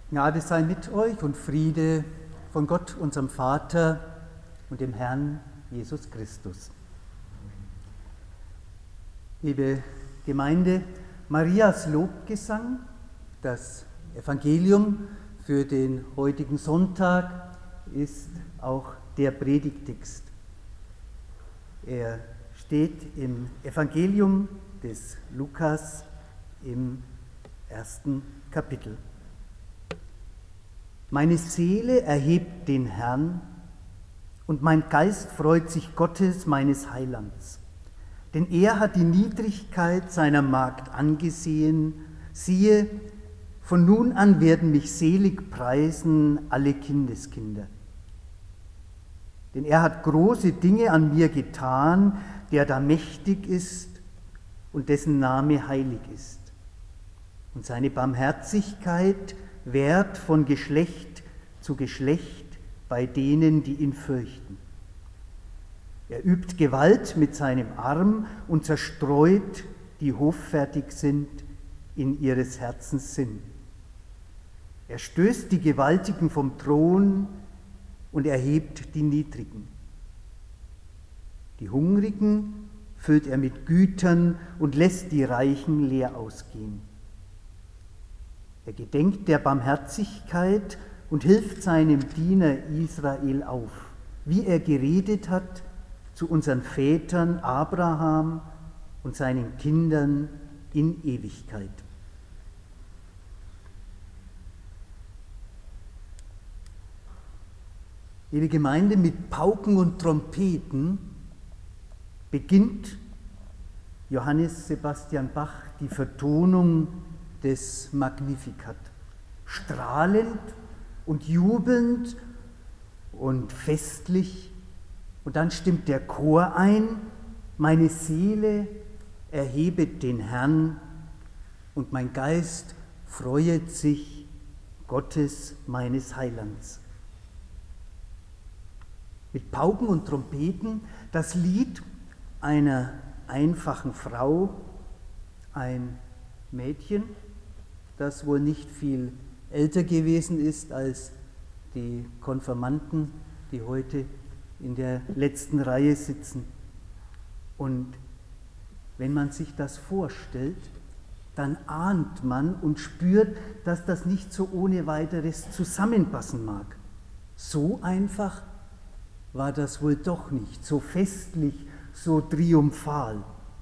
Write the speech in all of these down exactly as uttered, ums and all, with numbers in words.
Gnade sei mit euch und Friede von Gott, unserem Vater und dem Herrn Jesus Christus. Liebe Gemeinde, Marias Lobgesang, das Evangelium für den heutigen Sonntag, ist auch der Predigttext. Er steht im Evangelium des Lukas im ersten Kapitel. Meine Seele erhebt den Herrn, und mein Geist freut sich Gottes, meines Heilands. Denn er hat die Niedrigkeit seiner Magd angesehen. Siehe, von nun an werden mich selig preisen alle Kindeskinder. Denn er hat große Dinge an mir getan, der da mächtig ist und dessen Name heilig ist. Und seine Barmherzigkeit währt von Geschlecht zu Geschlecht bei denen, die ihn fürchten. Er übt Gewalt mit seinem Arm und zerstreut, die hoffärtig sind in ihres Herzens Sinn. Er stößt die Gewaltigen vom Thron und erhebt die Niedrigen. Die Hungrigen füllt er mit Gütern und lässt die Reichen leer ausgehen. Er gedenkt der Barmherzigkeit und hilft seinem Diener Israel auf, wie er geredet hat zu unseren Vätern Abraham und seinen Kindern in Ewigkeit. Liebe Gemeinde, mit Pauken und Trompeten beginnt Johannes Sebastian Bach die Vertonung des Magnificat. Strahlend und jubelnd und festlich. Und dann stimmt der Chor ein: Meine Seele erhebet den Herrn und mein Geist freuet sich Gottes, meines Heilands. Mit Pauken und Trompeten das Lied einer einfachen Frau, ein Mädchen, das wohl nicht viel älter gewesen ist als die Konfirmanden, die heute in der letzten Reihe sitzen. Und wenn man sich das vorstellt, dann ahnt man und spürt, dass das nicht so ohne weiteres zusammenpassen mag. So einfach war das wohl doch nicht, so festlich, so triumphal.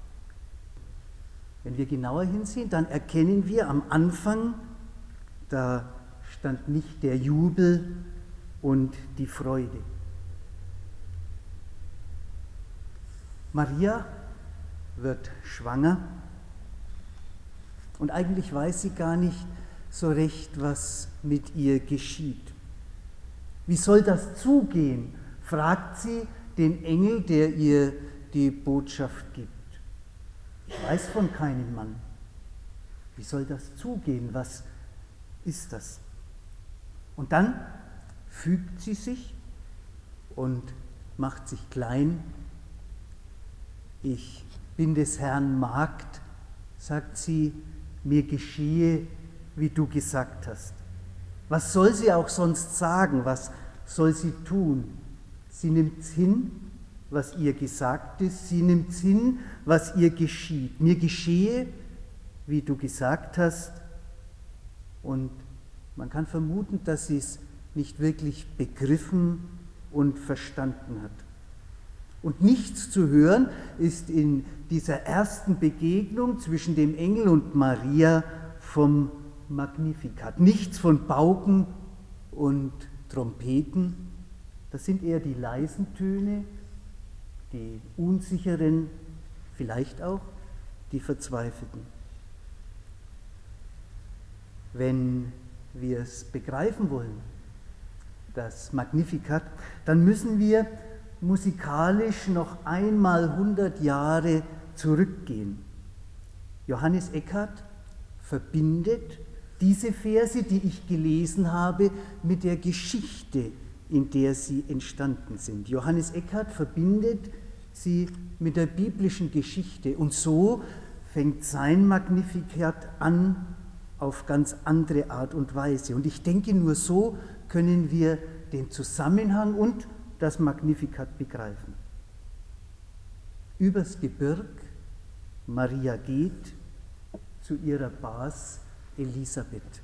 Wenn wir genauer hinsehen, dann erkennen wir am Anfang, da stand nicht der Jubel und die Freude. Maria wird schwanger und eigentlich weiß sie gar nicht so recht, was mit ihr geschieht. Wie soll das zugehen, fragt sie den Engel, der ihr die Botschaft gibt. Ich weiß von keinem Mann. Wie soll das zugehen? Was ist das? Und dann fügt sie sich und macht sich klein. Ich bin des Herrn Magd, sagt sie, mir geschehe, wie du gesagt hast. Was soll sie auch sonst sagen? Was soll sie tun? Sie nimmt's hin, was ihr gesagt ist. Sie nimmt's hin, was ihr geschieht. Mir geschehe, wie du gesagt hast. Und man kann vermuten, dass sie es nicht wirklich begriffen und verstanden hat. Und nichts zu hören ist in dieser ersten Begegnung zwischen dem Engel und Maria vom Magnificat. Nichts von Pauken und Trompeten. Das sind eher die leisen Töne, die unsicheren, vielleicht auch die verzweifelten. Wenn wir es begreifen wollen, das Magnificat, dann müssen wir musikalisch noch einmal hundert Jahre zurückgehen. Johannes Eckhardt verbindet diese Verse, die ich gelesen habe, mit der Geschichte, in der sie entstanden sind. Johannes Eckhardt verbindet sie mit der biblischen Geschichte und so fängt sein Magnificat an auf ganz andere Art und Weise. Und ich denke, nur so können wir den Zusammenhang und das Magnificat begreifen. Übers Gebirg, Maria geht zu ihrer Bas Elisabeth.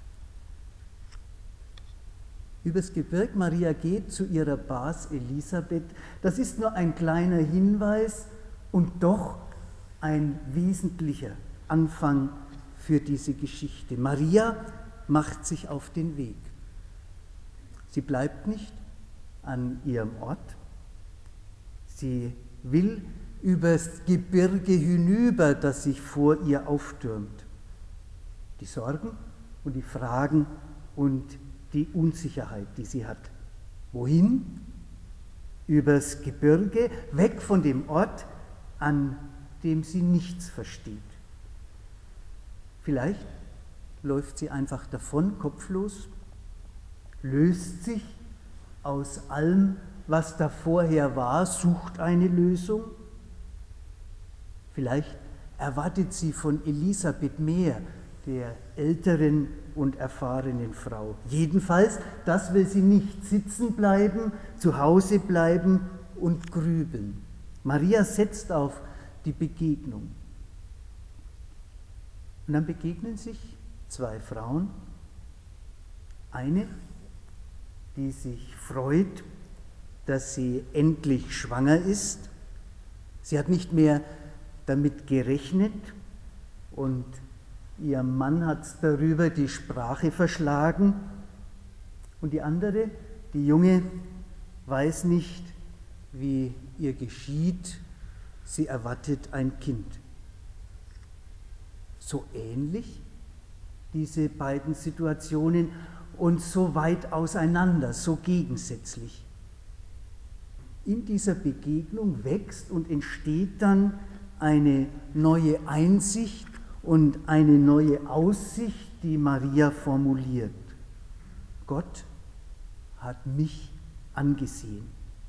Übers Gebirg, Maria geht zu ihrer Bas Elisabeth. Das ist nur ein kleiner Hinweis und doch ein wesentlicher Anfang für diese Geschichte. Maria macht sich auf den Weg. Sie bleibt nicht an ihrem Ort. Sie will übers Gebirge hinüber, das sich vor ihr auftürmt. Die Sorgen und die Fragen und die Unsicherheit, die sie hat. Wohin? Übers Gebirge, weg von dem Ort, an dem sie nichts versteht. Vielleicht läuft sie einfach davon, kopflos, löst sich aus allem, was da vorher war, sucht eine Lösung. Vielleicht erwartet sie von Elisabeth mehr, der älteren und erfahrenen Frau. Jedenfalls, das will sie nicht, sitzen bleiben, zu Hause bleiben und grübeln. Maria setzt auf die Begegnung. Und dann begegnen sich zwei Frauen. Eine, die sich freut, dass sie endlich schwanger ist. Sie hat nicht mehr damit gerechnet und ihr Mann hat darüber die Sprache verschlagen. Und die andere, die Junge, weiß nicht, wie ihr geschieht. Sie erwartet ein Kind. So ähnlich diese beiden Situationen und so weit auseinander, so gegensätzlich. In dieser Begegnung wächst und entsteht dann eine neue Einsicht und eine neue Aussicht, die Maria formuliert. Gott hat mich angesehen.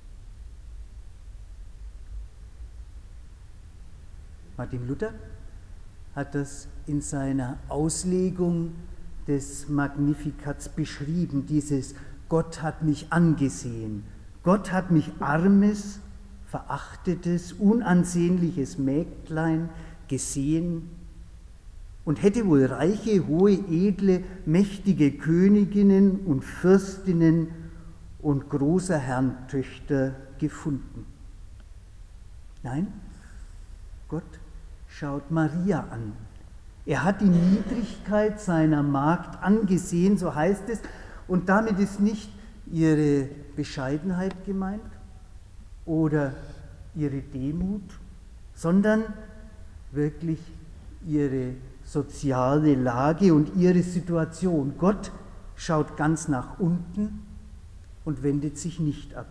Martin Luther hat das in seiner Auslegung des Magnifikats beschrieben, dieses Gott hat mich angesehen. Gott hat mich armes, verachtetes, unansehnliches Mägdlein gesehen und hätte wohl reiche, hohe, edle, mächtige Königinnen und Fürstinnen und großer Herrentöchter gefunden. Nein, Gott schaut Maria an. Er hat die Niedrigkeit seiner Magd angesehen, so heißt es, und damit ist nicht ihre Bescheidenheit gemeint oder ihre Demut, sondern wirklich ihre soziale Lage und ihre Situation. Gott schaut ganz nach unten und wendet sich nicht ab.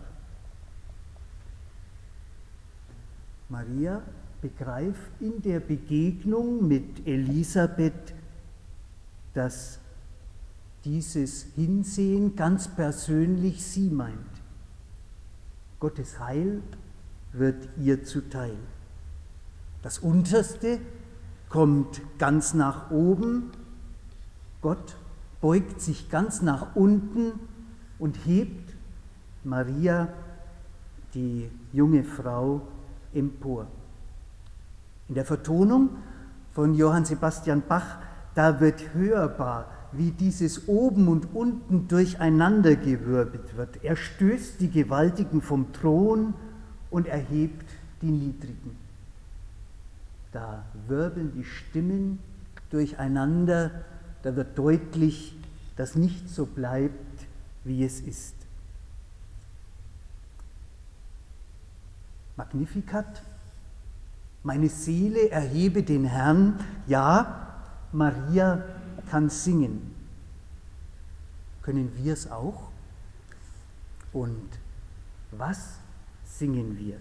Maria begreift in der Begegnung mit Elisabeth, dass dieses Hinsehen ganz persönlich sie meint. Gottes Heil wird ihr zuteil. Das Unterste kommt ganz nach oben, Gott beugt sich ganz nach unten und hebt Maria, die junge Frau, empor. In der Vertonung von Johann Sebastian Bach, da wird hörbar, wie dieses Oben und Unten durcheinandergewirbelt wird. Er stößt die Gewaltigen vom Thron und erhebt die Niedrigen. Da wirbeln die Stimmen durcheinander, da wird deutlich, dass nicht so bleibt, wie es ist. Magnificat, meine Seele erhebe den Herrn, ja, Maria kann singen. Können wir es auch? Und was singen wir?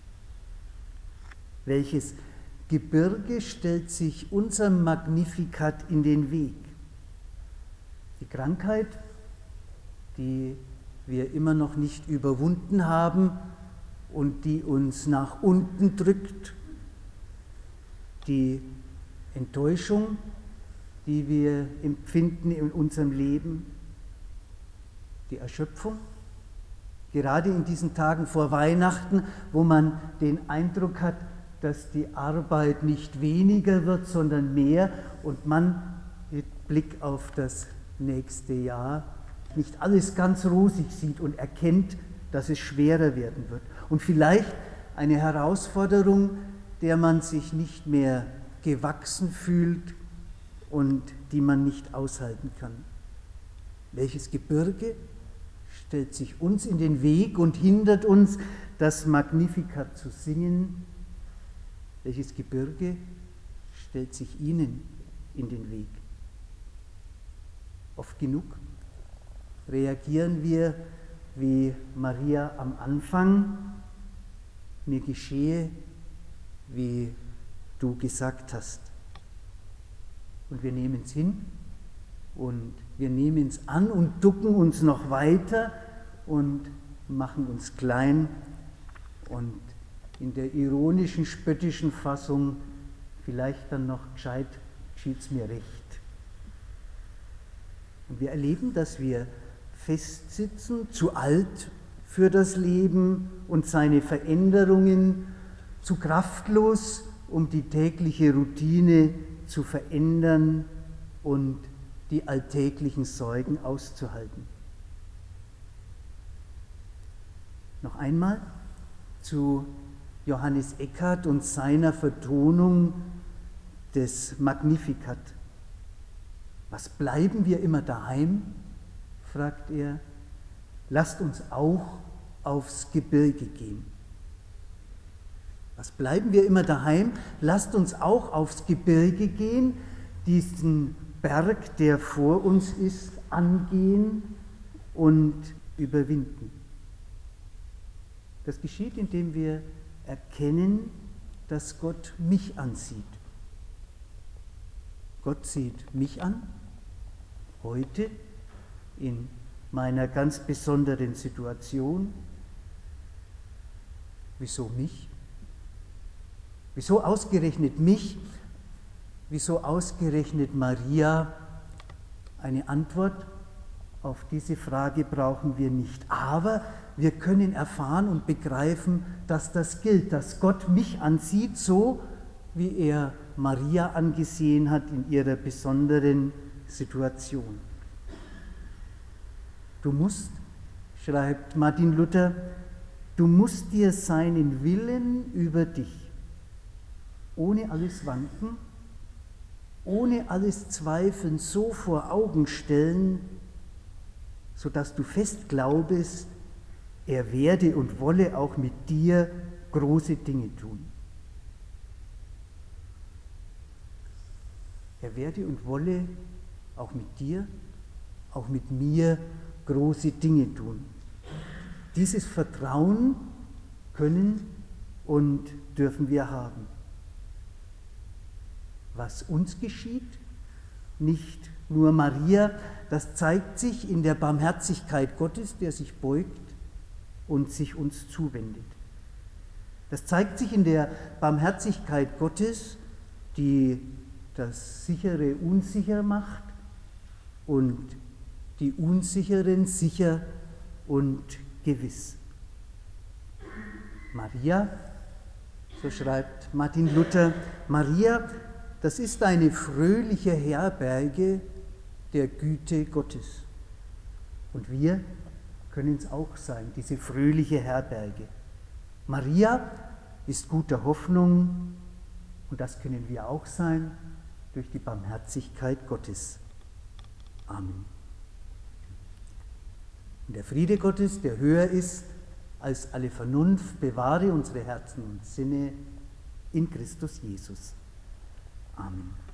Welches Gebirge stellt sich unserem Magnificat in den Weg? Die Krankheit, die wir immer noch nicht überwunden haben und die uns nach unten drückt, die Enttäuschung, die wir empfinden in unserem Leben? Die Erschöpfung? Gerade in diesen Tagen vor Weihnachten, wo man den Eindruck hat, dass die Arbeit nicht weniger wird, sondern mehr und man mit Blick auf das nächste Jahr nicht alles ganz rosig sieht und erkennt, dass es schwerer werden wird. Und vielleicht eine Herausforderung, der man sich nicht mehr gewachsen fühlt und die man nicht aushalten kann. Welches Gebirge stellt sich uns in den Weg und hindert uns, das Magnificat zu singen? Welches Gebirge stellt sich Ihnen in den Weg? Oft genug reagieren wir wie Maria am Anfang: Mir geschehe, wie du gesagt hast. Und wir nehmen es hin und wir nehmen es an und ducken uns noch weiter und machen uns klein und in der ironischen, spöttischen Fassung vielleicht dann noch gescheit, geschieht's mir recht. Und wir erleben, dass wir festsitzen, zu alt für das Leben und seine Veränderungen, zu kraftlos, um die tägliche Routine zu verändern und die alltäglichen Sorgen auszuhalten. Noch einmal zu Johannes Eckhardt und seiner Vertonung des Magnificat. Was bleiben wir immer daheim? Fragt er. Lasst uns auch aufs Gebirge gehen. Was bleiben wir immer daheim? Lasst uns auch aufs Gebirge gehen, diesen Berg, der vor uns ist, angehen und überwinden. Das geschieht, indem wir erkennen, dass Gott mich ansieht. Gott sieht mich an, heute in meiner ganz besonderen Situation. Wieso mich? Wieso ausgerechnet mich? Wieso ausgerechnet Maria? Eine Antwort auf diese Frage brauchen wir nicht. Aber wir können erfahren und begreifen, dass das gilt, dass Gott mich ansieht, so wie er Maria angesehen hat in ihrer besonderen Situation. Du musst, schreibt Martin Luther, du musst dir seinen Willen über dich ohne alles Wanken, ohne alles Zweifeln so vor Augen stellen, sodass du fest glaubest, er werde und wolle auch mit dir große Dinge tun. Er werde und wolle auch mit dir, auch mit mir große Dinge tun. Dieses Vertrauen können und dürfen wir haben. Was uns geschieht, nicht nur Maria, das zeigt sich in der Barmherzigkeit Gottes, der sich beugt und sich uns zuwendet. Das zeigt sich in der Barmherzigkeit Gottes, die das Sichere unsicher macht und die Unsicheren sicher und gewiss. Maria, so schreibt Martin Luther, Maria, das ist eine fröhliche Herberge der Güte Gottes. Und wir können es auch sein, diese fröhliche Herberge. Maria ist guter Hoffnung und das können wir auch sein durch die Barmherzigkeit Gottes. Amen. Und der Friede Gottes, der höher ist als alle Vernunft, bewahre unsere Herzen und Sinne in Christus Jesus. Amen.